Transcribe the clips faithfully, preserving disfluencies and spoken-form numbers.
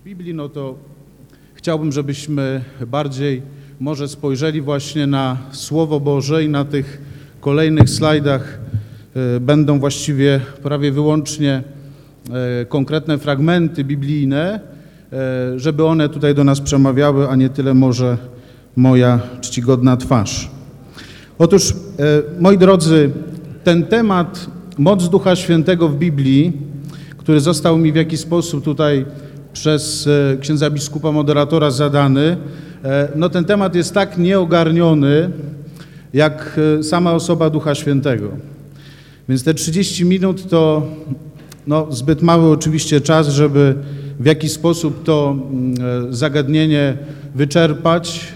Biblii, no to chciałbym, żebyśmy bardziej może spojrzeli właśnie na Słowo Boże i na tych kolejnych slajdach będą właściwie prawie wyłącznie konkretne fragmenty biblijne, żeby one tutaj do nas przemawiały, a nie tyle może moja czcigodna twarz. Otóż, moi drodzy, ten temat moc Ducha Świętego w Biblii, który został mi w jakiś sposób tutaj przez księdza biskupa moderatora zadany, no ten temat jest tak nieogarniony, jak sama osoba Ducha Świętego. Więc te trzydzieści minut to no, zbyt mały oczywiście czas, żeby w jakiś sposób to zagadnienie wyczerpać,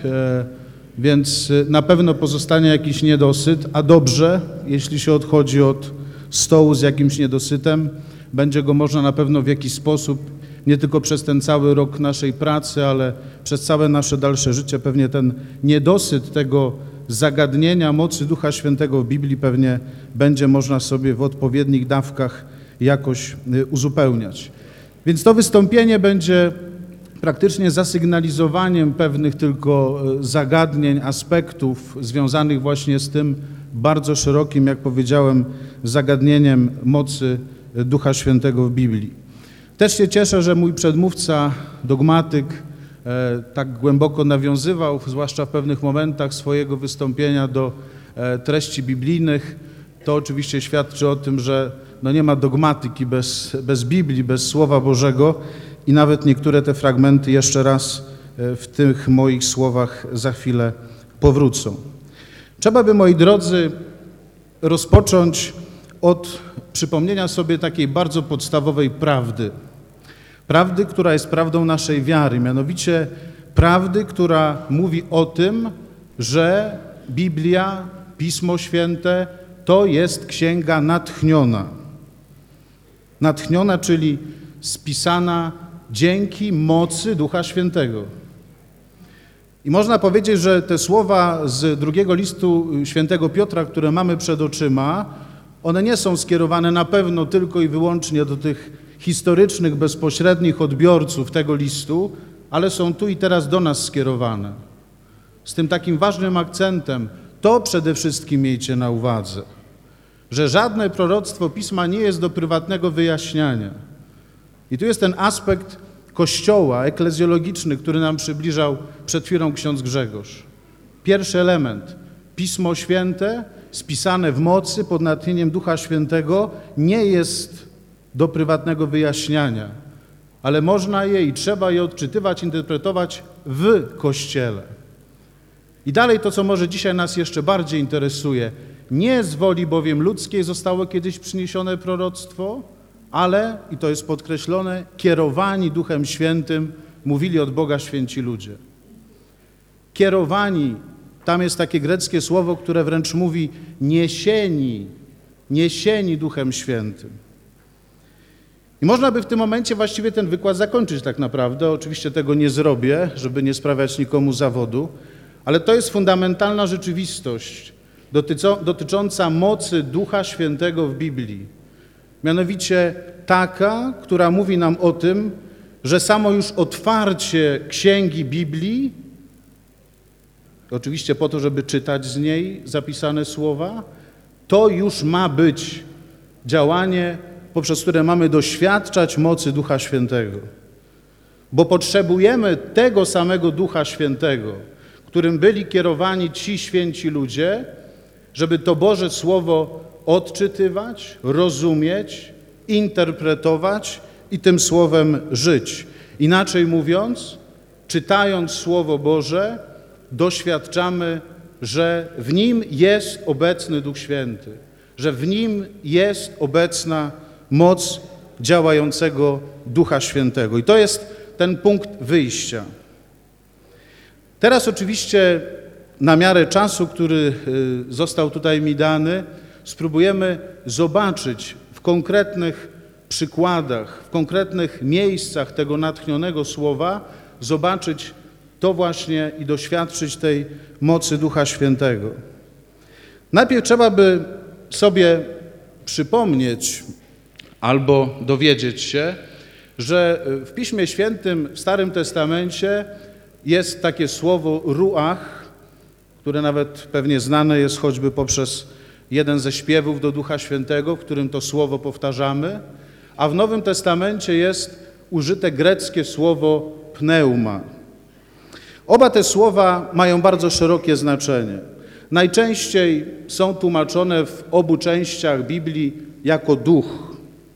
więc na pewno pozostanie jakiś niedosyt, a dobrze, jeśli się odchodzi od stołu z jakimś niedosytem, będzie go można na pewno w jakiś sposób, nie tylko przez ten cały rok naszej pracy, ale przez całe nasze dalsze życie, pewnie ten niedosyt tego zagadnienia mocy Ducha Świętego w Biblii pewnie będzie można sobie w odpowiednich dawkach jakoś uzupełniać. Więc to wystąpienie będzie praktycznie zasygnalizowaniem pewnych tylko zagadnień, aspektów związanych właśnie z tym bardzo szerokim, jak powiedziałem, zagadnieniem mocy Ducha Świętego w Biblii. Też się cieszę, że mój przedmówca, dogmatyk, e, tak głęboko nawiązywał, zwłaszcza w pewnych momentach swojego wystąpienia do e, treści biblijnych. To oczywiście świadczy o tym, że no nie ma dogmatyki bez, bez Biblii, bez Słowa Bożego i nawet niektóre te fragmenty jeszcze raz e, w tych moich słowach za chwilę powrócą. Trzeba by, moi drodzy, rozpocząć od przypomnienia sobie takiej bardzo podstawowej prawdy. Prawdy, która jest prawdą naszej wiary, mianowicie prawdy, która mówi o tym, że Biblia, Pismo Święte to jest księga natchniona. Natchniona, czyli spisana dzięki mocy Ducha Świętego. I można powiedzieć, że te słowa z drugiego listu świętego Piotra, które mamy przed oczyma, one nie są skierowane na pewno tylko i wyłącznie do tych historycznych, bezpośrednich odbiorców tego listu, ale są tu i teraz do nas skierowane. Z tym takim ważnym akcentem, to przede wszystkim miejcie na uwadze, że żadne proroctwo Pisma nie jest do prywatnego wyjaśniania. I tu jest ten aspekt Kościoła eklezjologiczny, który nam przybliżał przed chwilą ksiądz Grzegorz. Pierwszy element, Pismo Święte, spisane w mocy pod natchnieniem Ducha Świętego, nie jest do prywatnego wyjaśniania, ale można je i trzeba je odczytywać, interpretować w Kościele. I dalej to, co może dzisiaj nas jeszcze bardziej interesuje, nie z woli bowiem ludzkiej zostało kiedyś przyniesione proroctwo, ale, i to jest podkreślone, kierowani Duchem Świętym mówili od Boga święci ludzie. Kierowani, tam jest takie greckie słowo, które wręcz mówi niesieni, niesieni Duchem Świętym. I można by w tym momencie właściwie ten wykład zakończyć tak naprawdę. Oczywiście tego nie zrobię, żeby nie sprawiać nikomu zawodu, ale to jest fundamentalna rzeczywistość dotycząca mocy Ducha Świętego w Biblii. Mianowicie taka, która mówi nam o tym, że samo już otwarcie księgi Biblii, oczywiście po to, żeby czytać z niej zapisane słowa, to już ma być działanie, poprzez które mamy doświadczać mocy Ducha Świętego. Bo potrzebujemy tego samego Ducha Świętego, którym byli kierowani ci święci ludzie, żeby to Boże Słowo odczytywać, rozumieć, interpretować i tym Słowem żyć. Inaczej mówiąc, czytając Słowo Boże, doświadczamy, że w nim jest obecny Duch Święty, że w nim jest obecna moc działającego Ducha Świętego. I to jest ten punkt wyjścia. Teraz oczywiście na miarę czasu, który został tutaj mi dany, spróbujemy zobaczyć w konkretnych przykładach, w konkretnych miejscach tego natchnionego słowa, zobaczyć to właśnie i doświadczyć tej mocy Ducha Świętego. Najpierw trzeba by sobie przypomnieć albo dowiedzieć się, że w Piśmie Świętym w Starym Testamencie jest takie słowo ruach, które nawet pewnie znane jest choćby poprzez jeden ze śpiewów do Ducha Świętego, w którym to słowo powtarzamy, a w Nowym Testamencie jest użyte greckie słowo pneuma. Oba te słowa mają bardzo szerokie znaczenie. Najczęściej są tłumaczone w obu częściach Biblii jako duch,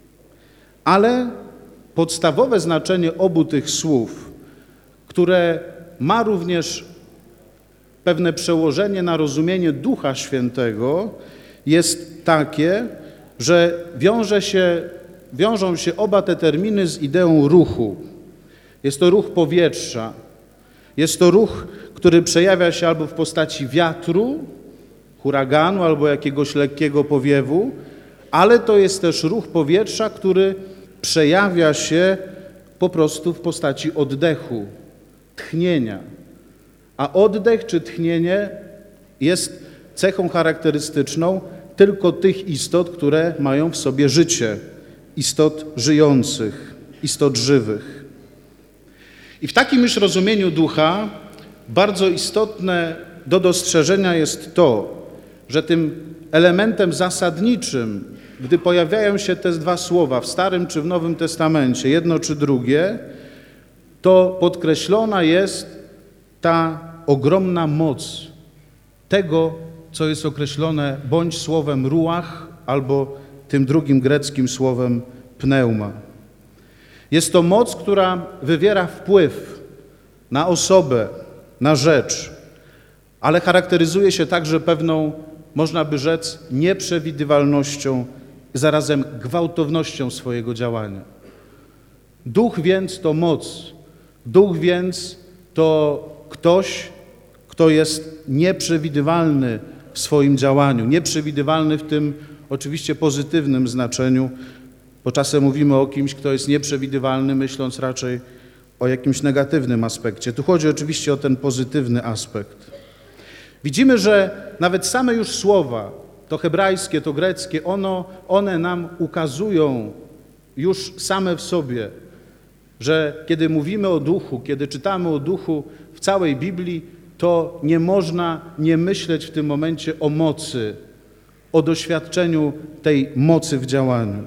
ale podstawowe znaczenie obu tych słów, które ma również pewne przełożenie na rozumienie Ducha Świętego, jest takie, że wiąże się, wiążą się oba te terminy z ideą ruchu. Jest to ruch powietrza. Jest to ruch, który przejawia się albo w postaci wiatru, huraganu albo jakiegoś lekkiego powiewu, ale to jest też ruch powietrza, który przejawia się po prostu w postaci oddechu, tchnienia. A oddech czy tchnienie jest cechą charakterystyczną tylko tych istot, które mają w sobie życie, istot żyjących, istot żywych. I w takim już rozumieniu ducha bardzo istotne do dostrzeżenia jest to, że tym elementem zasadniczym, gdy pojawiają się te dwa słowa w Starym czy w Nowym Testamencie, jedno czy drugie, to podkreślona jest ta ogromna moc tego, co jest określone bądź słowem ruach, albo tym drugim greckim słowem pneuma. Jest to moc, która wywiera wpływ na osobę, na rzecz, ale charakteryzuje się także pewną, można by rzec, nieprzewidywalnością, zarazem gwałtownością swojego działania. Duch więc to moc, duch więc to ktoś, kto jest nieprzewidywalny w swoim działaniu, nieprzewidywalny w tym oczywiście pozytywnym znaczeniu, bo czasem mówimy o kimś, kto jest nieprzewidywalny, myśląc raczej o jakimś negatywnym aspekcie. Tu chodzi oczywiście o ten pozytywny aspekt. Widzimy, że nawet same już słowa, to hebrajskie, to greckie, ono, one nam ukazują już same w sobie, że kiedy mówimy o duchu, kiedy czytamy o duchu w całej Biblii, to nie można nie myśleć w tym momencie o mocy, o doświadczeniu tej mocy w działaniu.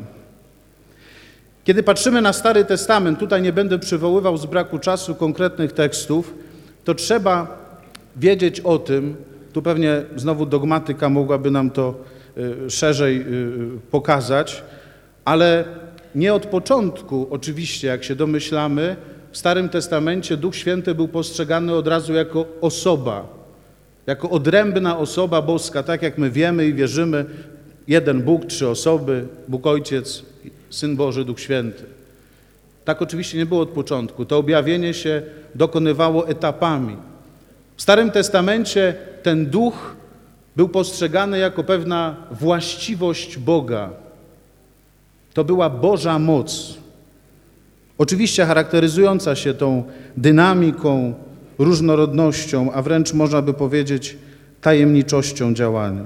Kiedy patrzymy na Stary Testament, tutaj nie będę przywoływał z braku czasu konkretnych tekstów, to trzeba wiedzieć o tym, tu pewnie znowu dogmatyka mogłaby nam to y, szerzej y, pokazać, ale nie od początku, oczywiście, jak się domyślamy, w Starym Testamencie Duch Święty był postrzegany od razu jako osoba, jako odrębna osoba boska, tak jak my wiemy i wierzymy, jeden Bóg, trzy osoby, Bóg Ojciec, Syn Boży, Duch Święty. Tak oczywiście nie było od początku. To objawienie się dokonywało etapami. W Starym Testamencie ten Duch był postrzegany jako pewna właściwość Boga. To była Boża moc. Oczywiście charakteryzująca się tą dynamiką, różnorodnością, a wręcz można by powiedzieć tajemniczością działania.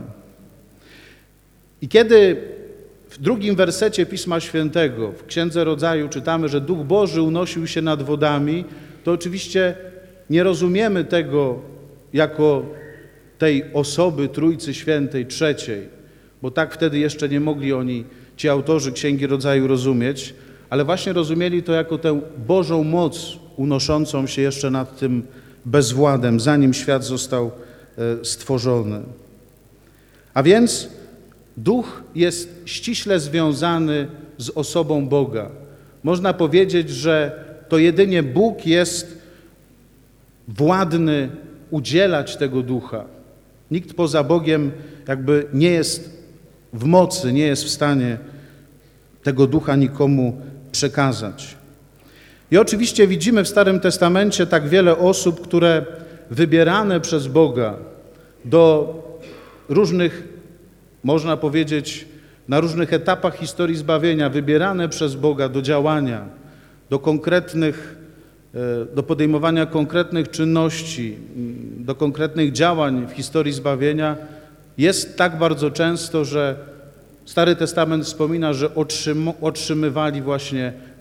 I kiedy w drugim wersecie Pisma Świętego, w Księdze Rodzaju czytamy, że Duch Boży unosił się nad wodami, to oczywiście nie rozumiemy tego jako tej osoby Trójcy Świętej Trzeciej, bo tak wtedy jeszcze nie mogli oni, ci autorzy Księgi Rodzaju, rozumieć, ale właśnie rozumieli to jako tę Bożą moc unoszącą się jeszcze nad tym bezwładem, zanim świat został stworzony. A więc Duch jest ściśle związany z osobą Boga. Można powiedzieć, że to jedynie Bóg jest władny udzielać tego Ducha. Nikt poza Bogiem jakby nie jest w mocy, nie jest w stanie tego Ducha nikomu przekazać. I oczywiście widzimy w Starym Testamencie tak wiele osób, które wybierane przez Boga do różnych, można powiedzieć, na różnych etapach historii zbawienia, wybierane przez Boga do działania, do konkretnych, do podejmowania konkretnych czynności, do konkretnych działań w historii zbawienia, jest tak bardzo często, że Stary Testament wspomina, że otrzymywali właśnie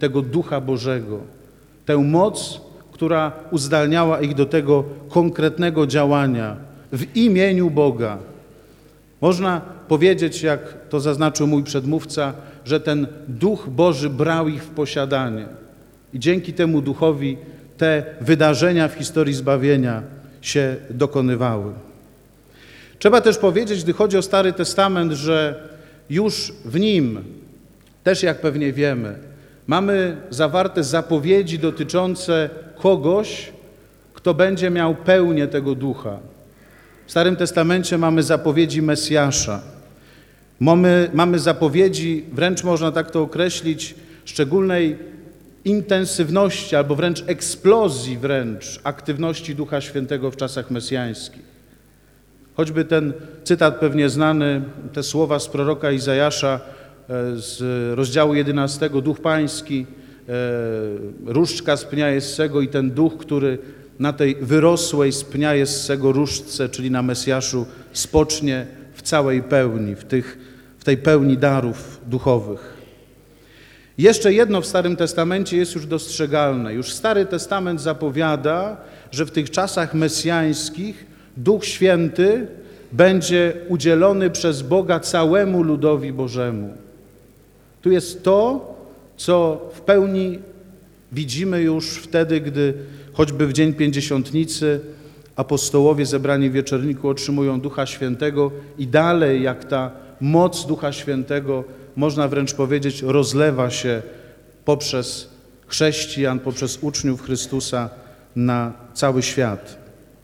tego Ducha Bożego, tę moc, która uzdalniała ich do tego konkretnego działania w imieniu Boga. Można powiedzieć, jak to zaznaczył mój przedmówca, że ten Duch Boży brał ich w posiadanie i dzięki temu Duchowi te wydarzenia w historii zbawienia się dokonywały. Trzeba też powiedzieć, gdy chodzi o Stary Testament, że już w nim, też jak pewnie wiemy, mamy zawarte zapowiedzi dotyczące kogoś, kto będzie miał pełnię tego Ducha. W Starym Testamencie mamy zapowiedzi Mesjasza. Mamy, mamy zapowiedzi, wręcz można tak to określić, szczególnej intensywności albo wręcz eksplozji wręcz aktywności Ducha Świętego w czasach mesjańskich. Choćby ten cytat pewnie znany, te słowa z proroka Izajasza z rozdziału jedenastego, Duch Pański, różdżka z pnia Jessego i ten Duch, który na tej wyrosłej z pnia Jessego różdżce, czyli na Mesjaszu, spocznie w całej pełni, w, tych, w tej pełni darów duchowych. Jeszcze jedno w Starym Testamencie jest już dostrzegalne. Już Stary Testament zapowiada, że w tych czasach mesjańskich Duch Święty będzie udzielony przez Boga całemu ludowi Bożemu. Tu jest to, co w pełni widzimy już wtedy, gdy choćby w Dzień Pięćdziesiątnicy apostołowie zebrani w wieczorniku otrzymują Ducha Świętego i dalej jak ta moc Ducha Świętego, można wręcz powiedzieć, rozlewa się poprzez chrześcijan, poprzez uczniów Chrystusa na cały świat.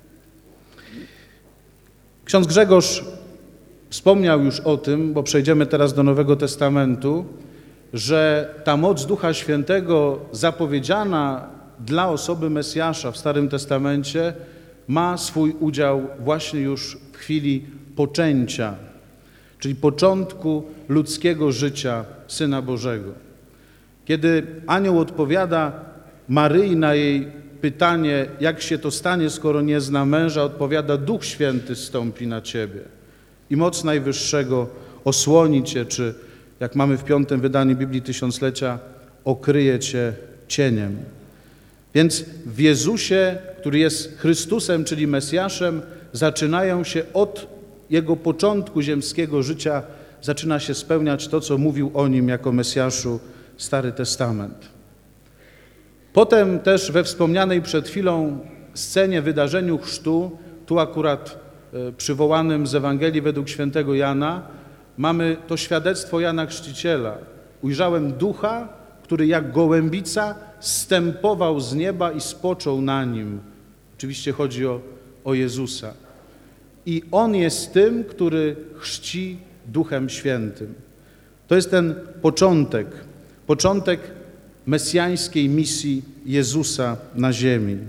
Ksiądz Grzegorz wspomniał już o tym, bo przejdziemy teraz do Nowego Testamentu, że ta moc Ducha Świętego zapowiedziana dla osoby Mesjasza w Starym Testamencie ma swój udział właśnie już w chwili poczęcia, czyli początku ludzkiego życia Syna Bożego. Kiedy anioł odpowiada Maryi na jej pytanie, jak się to stanie, skoro nie zna męża, odpowiada: Duch Święty zstąpi na ciebie i moc Najwyższego osłoni cię, czy jak mamy w piątym wydaniu Biblii Tysiąclecia, okryje cię cieniem. Więc w Jezusie, który jest Chrystusem, czyli Mesjaszem, zaczynają się od Jego początku ziemskiego życia, zaczyna się spełniać to, co mówił o Nim jako Mesjaszu Stary Testament. Potem też we wspomnianej przed chwilą scenie, wydarzeniu chrztu, tu akurat przywołanym z Ewangelii według świętego Jana, mamy to świadectwo Jana Chrzciciela. Ujrzałem Ducha, który jak gołębica zstępował z nieba i spoczął na Nim. Oczywiście chodzi o, o Jezusa. I On jest tym, który chrzci Duchem Świętym. To jest ten początek, początek mesjańskiej misji Jezusa na ziemi.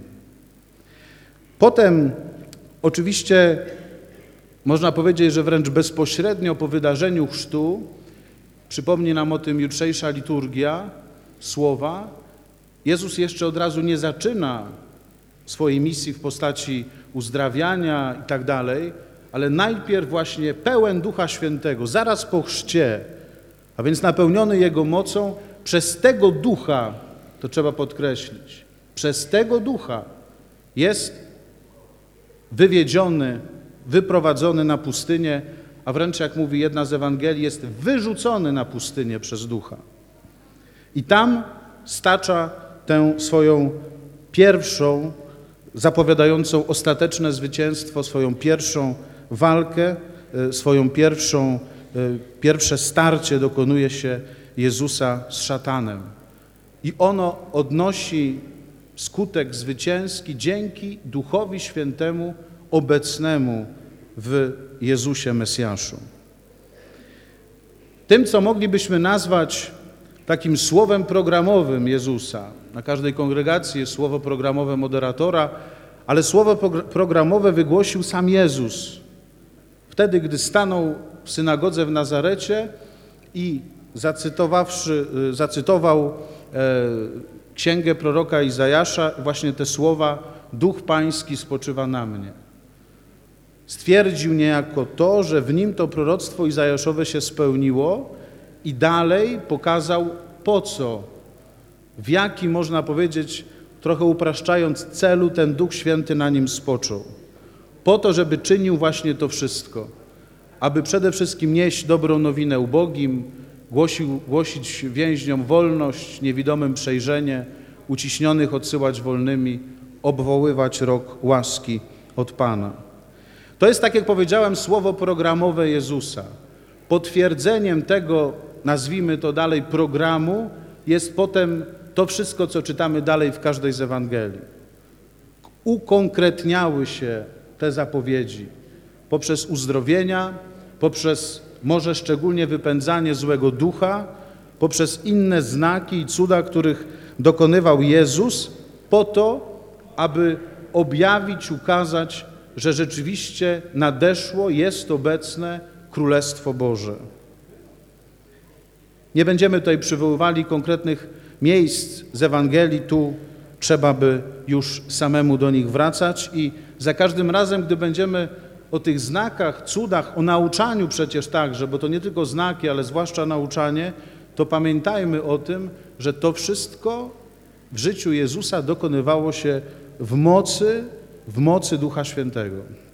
Potem oczywiście można powiedzieć, że wręcz bezpośrednio po wydarzeniu chrztu, przypomni nam o tym jutrzejsza liturgia słowa, Jezus jeszcze od razu nie zaczyna swojej misji w postaci uzdrawiania i tak dalej, ale najpierw właśnie pełen Ducha Świętego, zaraz po chrzcie, a więc napełniony Jego mocą, przez tego Ducha, to trzeba podkreślić, przez tego Ducha jest wywiedziony, wyprowadzony na pustynię, a wręcz jak mówi jedna z Ewangelii, jest wyrzucony na pustynię przez Ducha. I tam stacza tę swoją pierwszą, zapowiadającą ostateczne zwycięstwo, swoją pierwszą walkę, swoją pierwszą, pierwsze starcie dokonuje się Jezusa z szatanem. I ono odnosi skutek zwycięski dzięki Duchowi Świętemu obecnemu w Jezusie Mesjaszu. Tym, co moglibyśmy nazwać takim słowem programowym Jezusa. Na każdej kongregacji jest słowo programowe moderatora, ale słowo programowe wygłosił sam Jezus. Wtedy, gdy stanął w synagodze w Nazarecie i zacytowawszy, zacytował e, księgę proroka Izajasza, właśnie te słowa: Duch Pański spoczywa na mnie. Stwierdził niejako to, że w nim to proroctwo Izajaszowe się spełniło i dalej pokazał, po co w jaki, można powiedzieć, trochę upraszczając, celu ten Duch Święty na nim spoczął. Po to, żeby czynił właśnie to wszystko. Aby przede wszystkim nieść dobrą nowinę ubogim, głosił, głosić więźniom wolność, niewidomym przejrzenie, uciśnionych odsyłać wolnymi, obwoływać rok łaski od Pana. To jest, tak jak powiedziałem, słowo programowe Jezusa. Potwierdzeniem tego, nazwijmy to dalej, programu jest potem to wszystko, co czytamy dalej w każdej z Ewangelii. Ukonkretniały się te zapowiedzi poprzez uzdrowienia, poprzez może szczególnie wypędzanie złego ducha, poprzez inne znaki i cuda, których dokonywał Jezus, po to, aby objawić, ukazać, że rzeczywiście nadeszło, jest obecne Królestwo Boże. Nie będziemy tutaj przywoływali konkretnych miejsc z Ewangelii, tu trzeba by już samemu do nich wracać i za każdym razem, gdy będziemy o tych znakach, cudach, o nauczaniu przecież także, bo to nie tylko znaki, ale zwłaszcza nauczanie, to pamiętajmy o tym, że to wszystko w życiu Jezusa dokonywało się w mocy, w mocy Ducha Świętego.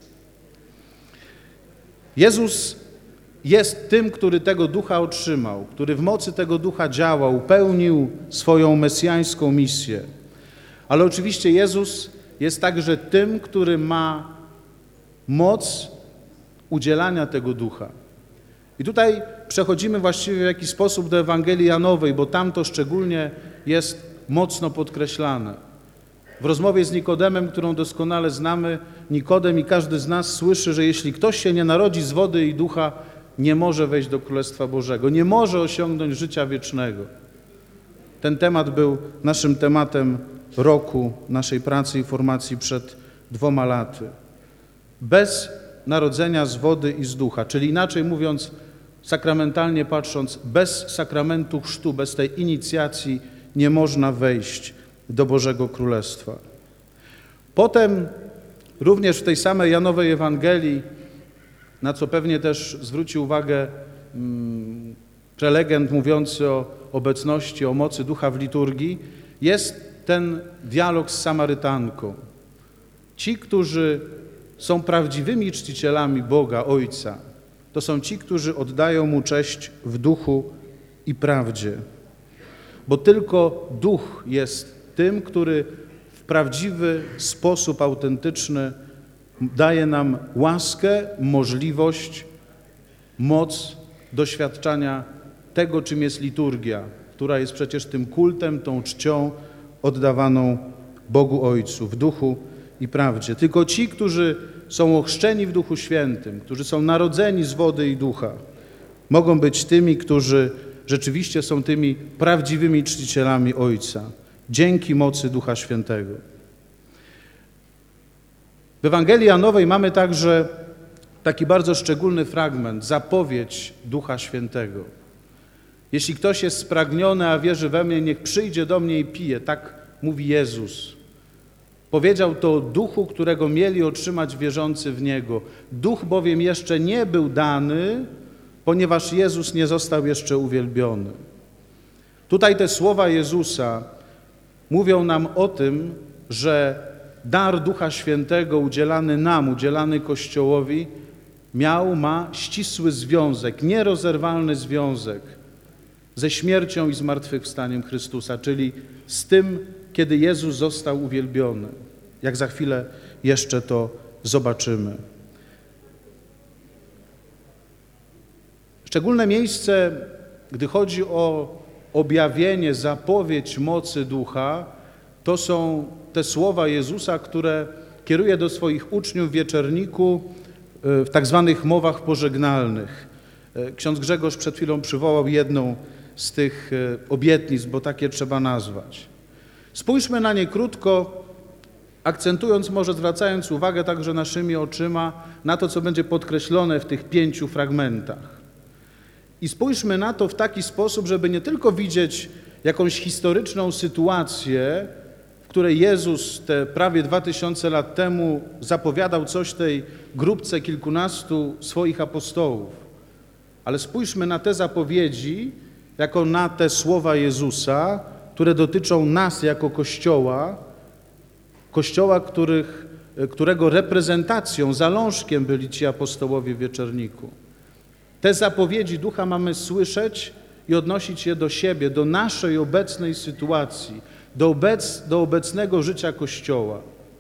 Jezus jest tym, który tego Ducha otrzymał, który w mocy tego Ducha działał, pełnił swoją mesjańską misję. Ale oczywiście Jezus jest także tym, który ma moc udzielania tego Ducha. I tutaj przechodzimy właściwie w jakiś sposób do Ewangelii Janowej, bo tam to szczególnie jest mocno podkreślane. W rozmowie z Nikodemem, którą doskonale znamy, Nikodem i każdy z nas słyszy, że jeśli ktoś się nie narodzi z wody i ducha, nie może wejść do Królestwa Bożego, nie może osiągnąć życia wiecznego. Ten temat był naszym tematem roku, naszej pracy i formacji przed dwoma laty. Bez narodzenia z wody i z ducha, czyli inaczej mówiąc, sakramentalnie patrząc, bez sakramentu chrztu, bez tej inicjacji nie można wejść do Bożego Królestwa. Potem również w tej samej Janowej Ewangelii, na co pewnie też zwrócił uwagę hmm, prelegent mówiący o obecności, o mocy Ducha w liturgii, jest ten dialog z Samarytanką. Ci, którzy są prawdziwymi czcicielami Boga, Ojca, to są ci, którzy oddają Mu cześć w duchu i prawdzie. Bo tylko Duch jest tym, który w prawdziwy sposób autentyczny daje nam łaskę, możliwość, moc doświadczania tego, czym jest liturgia, która jest przecież tym kultem, tą czcią oddawaną Bogu Ojcu w duchu i prawdzie. Tylko ci, którzy są ochrzczeni w Duchu Świętym, którzy są narodzeni z wody i ducha, mogą być tymi, którzy rzeczywiście są tymi prawdziwymi czcicielami Ojca, dzięki mocy Ducha Świętego. W Ewangelii Janowej mamy także taki bardzo szczególny fragment, zapowiedź Ducha Świętego. Jeśli ktoś jest spragniony, a wierzy we mnie, niech przyjdzie do mnie i pije. Tak mówi Jezus. Powiedział to o Duchu, którego mieli otrzymać wierzący w Niego. Duch bowiem jeszcze nie był dany, ponieważ Jezus nie został jeszcze uwielbiony. Tutaj te słowa Jezusa mówią nam o tym, że dar Ducha Świętego udzielany nam, udzielany Kościołowi miał, ma ścisły związek, nierozerwalny związek ze śmiercią i zmartwychwstaniem Chrystusa, czyli z tym, kiedy Jezus został uwielbiony. Jak za chwilę jeszcze to zobaczymy. Szczególne miejsce, gdy chodzi o objawienie, zapowiedź mocy Ducha, to są te słowa Jezusa, które kieruje do swoich uczniów w wieczerniku w tak zwanych mowach pożegnalnych. Ksiądz Grzegorz przed chwilą przywołał jedną z tych obietnic, bo takie trzeba nazwać. Spójrzmy na nie krótko, akcentując, może zwracając uwagę także naszymi oczyma na to, co będzie podkreślone w tych pięciu fragmentach. I spójrzmy na to w taki sposób, żeby nie tylko widzieć jakąś historyczną sytuację, w której Jezus te prawie dwa tysiące lat temu zapowiadał coś tej grupce kilkunastu swoich apostołów, ale spójrzmy na te zapowiedzi jako na te słowa Jezusa, które dotyczą nas jako Kościoła, Kościoła, których, którego reprezentacją, zalążkiem byli ci apostołowie w Wieczerniku. Te zapowiedzi Ducha mamy słyszeć i odnosić je do siebie, do naszej obecnej sytuacji, do, obec, do obecnego życia Kościoła.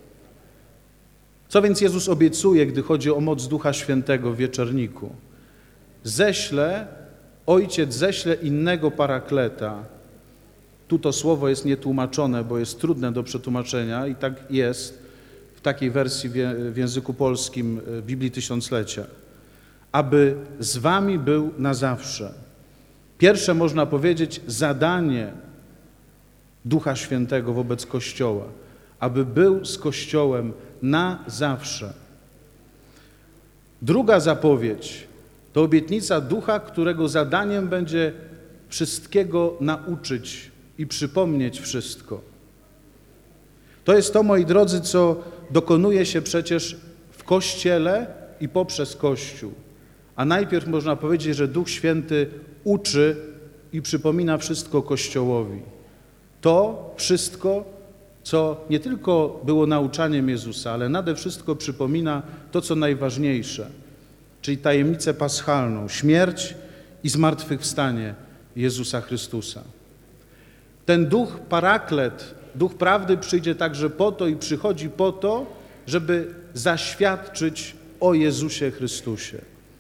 Co więc Jezus obiecuje, gdy chodzi o moc Ducha Świętego w Wieczerniku? Ześle, Ojciec ześle innego Parakleta. Tu to słowo jest nietłumaczone, bo jest trudne do przetłumaczenia i tak jest w takiej wersji w języku polskim Biblii Tysiąclecia. Aby z wami był na zawsze. Pierwsze, można powiedzieć, zadanie Ducha Świętego wobec Kościoła, aby był z Kościołem na zawsze. Druga zapowiedź to obietnica Ducha, którego zadaniem będzie wszystkiego nauczyć i przypomnieć wszystko. To jest to, moi drodzy, co dokonuje się przecież w Kościele i poprzez Kościół. A najpierw można powiedzieć, że Duch Święty uczy i przypomina wszystko Kościołowi. To wszystko, co nie tylko było nauczaniem Jezusa, ale nade wszystko przypomina to, co najważniejsze, czyli tajemnicę paschalną, śmierć i zmartwychwstanie Jezusa Chrystusa. Ten Duch Paraklet, Duch Prawdy przyjdzie także po to i przychodzi po to, żeby zaświadczyć o Jezusie Chrystusie.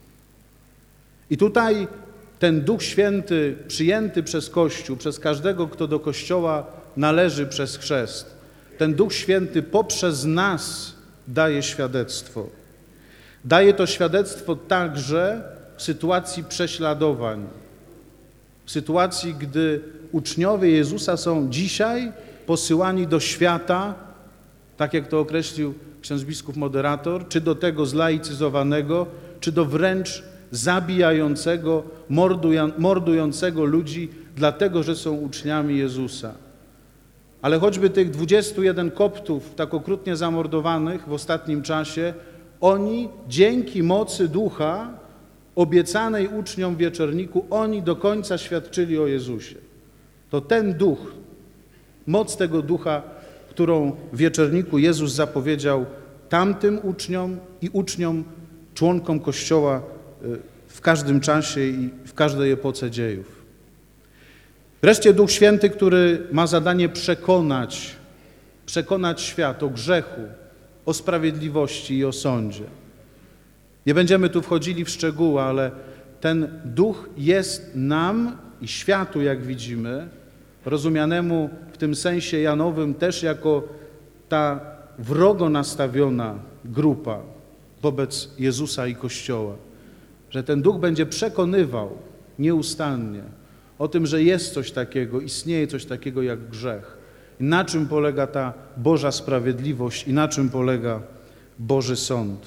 I tutaj ten Duch Święty przyjęty przez Kościół, przez każdego, kto do Kościoła należy przez chrzest, ten Duch Święty poprzez nas daje świadectwo. Daje to świadectwo także w sytuacji prześladowań, w sytuacji, gdy uczniowie Jezusa są dzisiaj posyłani do świata, tak jak to określił ksiądz biskup moderator, czy do tego zlaicyzowanego, czy do wręcz zabijającego, mordującego ludzi, dlatego że są uczniami Jezusa. Ale choćby tych dwudziestu jeden koptów tak okrutnie zamordowanych w ostatnim czasie, oni dzięki mocy Ducha obiecanej uczniom w Wieczerniku, oni do końca świadczyli o Jezusie. To ten Duch, moc tego Ducha, którą w Wieczerniku Jezus zapowiedział tamtym uczniom i uczniom, członkom Kościoła w każdym czasie i w każdej epoce dziejów. Wreszcie Duch Święty, który ma zadanie przekonać, przekonać świat o grzechu, o sprawiedliwości i o sądzie. Nie będziemy tu wchodzili w szczegóły, ale ten Duch jest nam i światu, jak widzimy, rozumianemu w tym sensie janowym też jako ta wrogo nastawiona grupa wobec Jezusa i Kościoła, że ten Duch będzie przekonywał nieustannie o tym, że jest coś takiego, istnieje coś takiego jak grzech. I na czym polega ta Boża sprawiedliwość i na czym polega Boży sąd.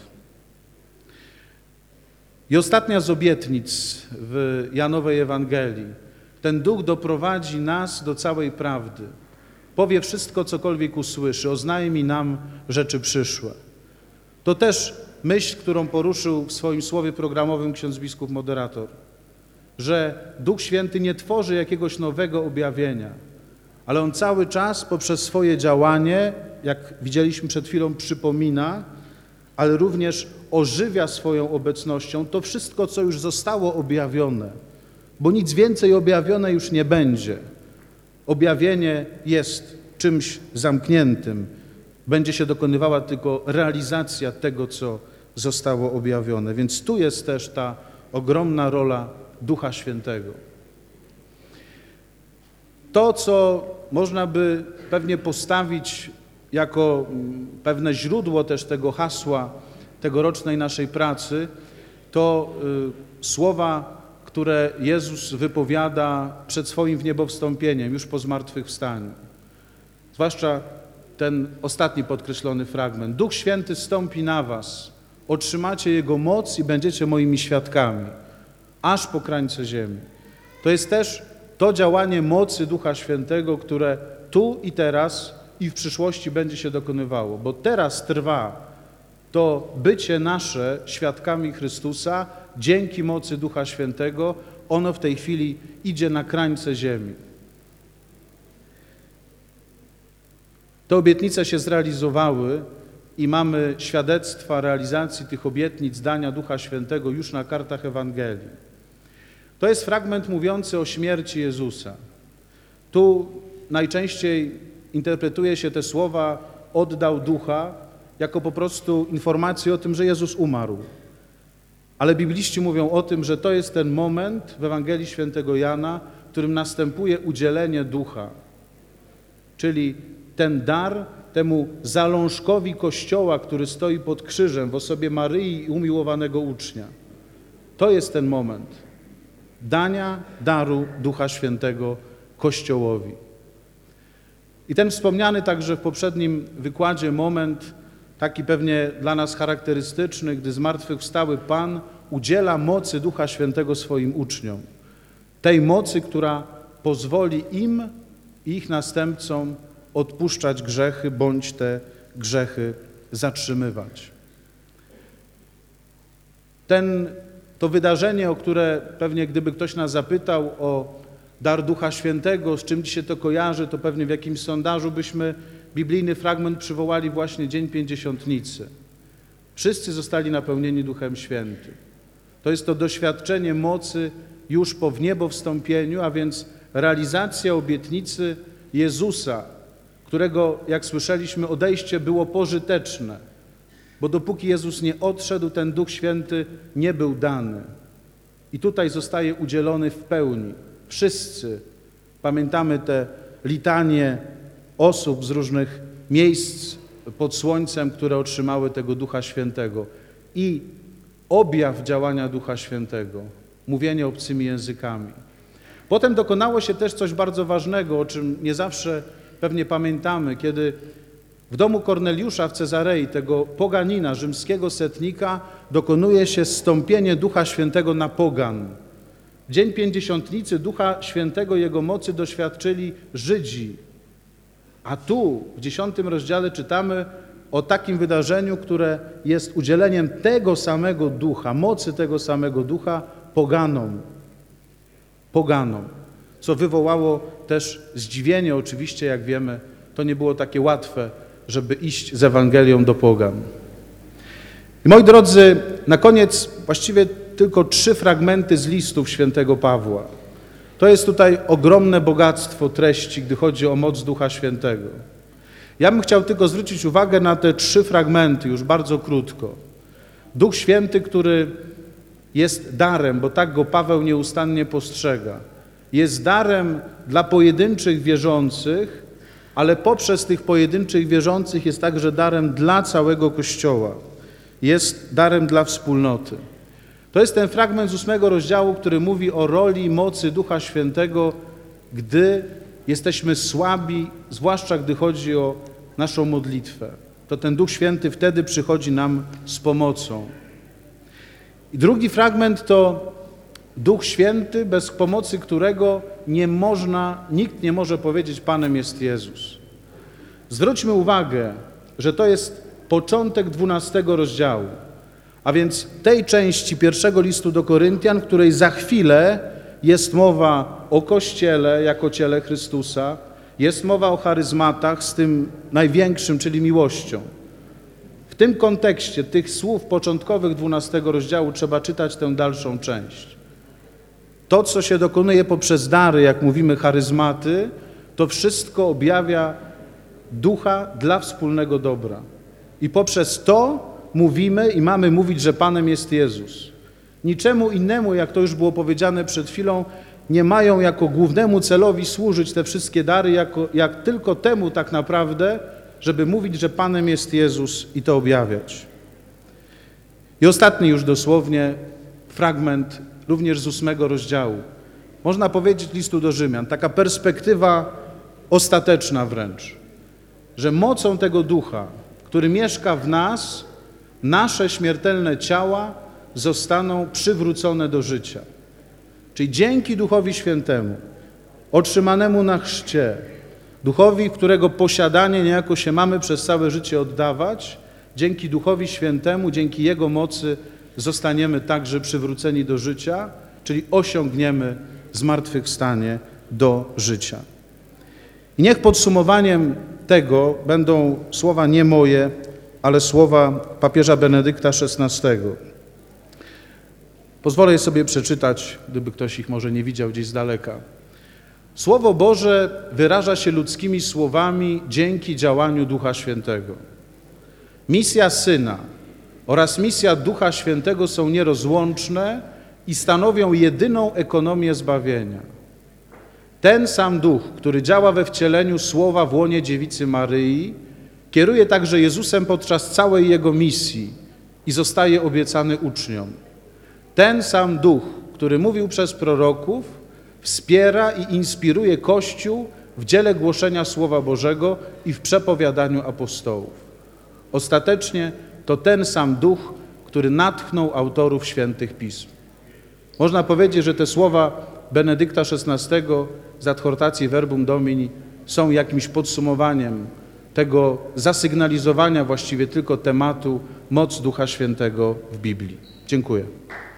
I ostatnia z obietnic w Janowej Ewangelii. Ten Duch doprowadzi nas do całej prawdy. Powie wszystko, cokolwiek usłyszy, oznajmi nam rzeczy przyszłe. To też myśl, którą poruszył w swoim słowie programowym ksiądz biskup moderator, że Duch Święty nie tworzy jakiegoś nowego objawienia, ale On cały czas poprzez swoje działanie, jak widzieliśmy przed chwilą, przypomina, ale również ożywia swoją obecnością to wszystko, co już zostało objawione, bo nic więcej objawione już nie będzie. Objawienie jest czymś zamkniętym. Będzie się dokonywała tylko realizacja tego, co zostało objawione. Więc tu jest też ta ogromna rola Ducha Świętego. To, co można by pewnie postawić jako pewne źródło też tego hasła tegorocznej naszej pracy, to y, słowa, które Jezus wypowiada przed swoim wniebowstąpieniem, już po zmartwychwstaniu. Zwłaszcza ten ostatni podkreślony fragment. Duch Święty stąpi na was, otrzymacie Jego moc i będziecie moimi świadkami, aż po krańce ziemi. To jest też to działanie mocy Ducha Świętego, które tu i teraz i w przyszłości będzie się dokonywało, bo teraz trwa to bycie nasze świadkami Chrystusa dzięki mocy Ducha Świętego. Ono w tej chwili idzie na krańce ziemi. Te obietnice się zrealizowały i mamy świadectwa realizacji tych obietnic dania Ducha Świętego już na kartach Ewangelii. To jest fragment mówiący o śmierci Jezusa. Tu najczęściej interpretuje się te słowa oddał Ducha jako po prostu informację o tym, że Jezus umarł. Ale bibliści mówią o tym, że to jest ten moment w Ewangelii Świętego Jana, w którym następuje udzielenie Ducha. Czyli ten dar temu zalążkowi Kościoła, który stoi pod krzyżem w osobie Maryi i umiłowanego ucznia. To jest ten moment dania daru Ducha Świętego Kościołowi. I ten wspomniany także w poprzednim wykładzie moment, taki pewnie dla nas charakterystyczny, gdy zmartwychwstały Pan udziela mocy Ducha Świętego swoim uczniom. Tej mocy, która pozwoli im i ich następcom odpuszczać grzechy, bądź te grzechy zatrzymywać. Ten, to wydarzenie, o które pewnie gdyby ktoś nas zapytał o dar Ducha Świętego, z czym ci się to kojarzy, to pewnie w jakimś sondażu byśmy biblijny fragment przywołali właśnie Dzień Pięćdziesiątnicy. Wszyscy zostali napełnieni Duchem Świętym. To jest to doświadczenie mocy już po wniebowstąpieniu, a więc realizacja obietnicy Jezusa, którego, jak słyszeliśmy, odejście było pożyteczne, bo dopóki Jezus nie odszedł, ten Duch Święty nie był dany. I tutaj zostaje udzielony w pełni. Wszyscy pamiętamy te litanie osób z różnych miejsc pod słońcem, które otrzymały tego Ducha Świętego. I objaw działania Ducha Świętego, mówienie obcymi językami. Potem dokonało się też coś bardzo ważnego, o czym nie zawsze pewnie pamiętamy, kiedy w domu Korneliusza w Cezarei, tego poganina, rzymskiego setnika, dokonuje się zstąpienie Ducha Świętego na pogan. W Dzień Pięćdziesiątnicy Ducha Świętego, Jego mocy doświadczyli Żydzi. A tu w dziesiątym rozdziale czytamy o takim wydarzeniu, które jest udzieleniem tego samego Ducha, mocy tego samego Ducha poganom. Poganom. Co wywołało też zdziwienie, oczywiście, jak wiemy, to nie było takie łatwe, żeby iść z Ewangelią do pogan. I moi drodzy, na koniec właściwie tylko trzy fragmenty z listów świętego Pawła. To jest tutaj ogromne bogactwo treści, gdy chodzi o moc Ducha Świętego. Ja bym chciał tylko zwrócić uwagę na te trzy fragmenty, już bardzo krótko. Duch Święty, który jest darem, bo tak go Paweł nieustannie postrzega. Jest darem dla pojedynczych wierzących, ale poprzez tych pojedynczych wierzących jest także darem dla całego Kościoła. Jest darem dla wspólnoty. To jest ten fragment z ósmego rozdziału, który mówi o roli i mocy Ducha Świętego, gdy jesteśmy słabi, zwłaszcza gdy chodzi o naszą modlitwę. To ten Duch Święty wtedy przychodzi nam z pomocą. I drugi fragment to Duch Święty, bez pomocy którego nie można, nikt nie może powiedzieć, Panem jest Jezus. Zwróćmy uwagę, że to jest początek dwunastego rozdziału, a więc tej części pierwszego listu do Koryntian, w której za chwilę jest mowa o Kościele jako ciele Chrystusa, jest mowa o charyzmatach z tym największym, czyli miłością. W tym kontekście tych słów początkowych dwunastego rozdziału trzeba czytać tę dalszą część. To, co się dokonuje poprzez dary, jak mówimy, charyzmaty, to wszystko objawia Ducha dla wspólnego dobra. I poprzez to mówimy i mamy mówić, że Panem jest Jezus. Niczemu innemu, jak to już było powiedziane przed chwilą, nie mają jako głównemu celowi służyć te wszystkie dary, jako, jak tylko temu tak naprawdę, żeby mówić, że Panem jest Jezus i to objawiać. I ostatni już dosłownie fragment również z ósmego rozdziału. Można powiedzieć listu do Rzymian, taka perspektywa ostateczna wręcz, że mocą tego Ducha, który mieszka w nas, nasze śmiertelne ciała zostaną przywrócone do życia. Czyli dzięki Duchowi Świętemu, otrzymanemu na chrzcie, Duchowi, którego posiadanie niejako się mamy przez całe życie oddawać, dzięki Duchowi Świętemu, dzięki Jego mocy zostaniemy także przywróceni do życia, czyli osiągniemy zmartwychwstanie do życia. I niech podsumowaniem tego będą słowa nie moje, ale słowa papieża Benedykta szesnastego. Pozwolę je sobie przeczytać, gdyby ktoś ich może nie widział gdzieś z daleka. Słowo Boże wyraża się ludzkimi słowami dzięki działaniu Ducha Świętego. Misja Syna oraz misja Ducha Świętego są nierozłączne i stanowią jedyną ekonomię zbawienia. Ten sam Duch, który działa we wcieleniu Słowa w łonie Dziewicy Maryi, kieruje także Jezusem podczas całej Jego misji i zostaje obiecany uczniom. Ten sam Duch, który mówił przez proroków, wspiera i inspiruje Kościół w dziele głoszenia Słowa Bożego i w przepowiadaniu apostołów. Ostatecznie to ten sam Duch, który natchnął autorów świętych pism. Można powiedzieć, że te słowa Benedykta szesnastego z adhortacji Verbum Domini są jakimś podsumowaniem tego zasygnalizowania właściwie tylko tematu moc Ducha Świętego w Biblii. Dziękuję.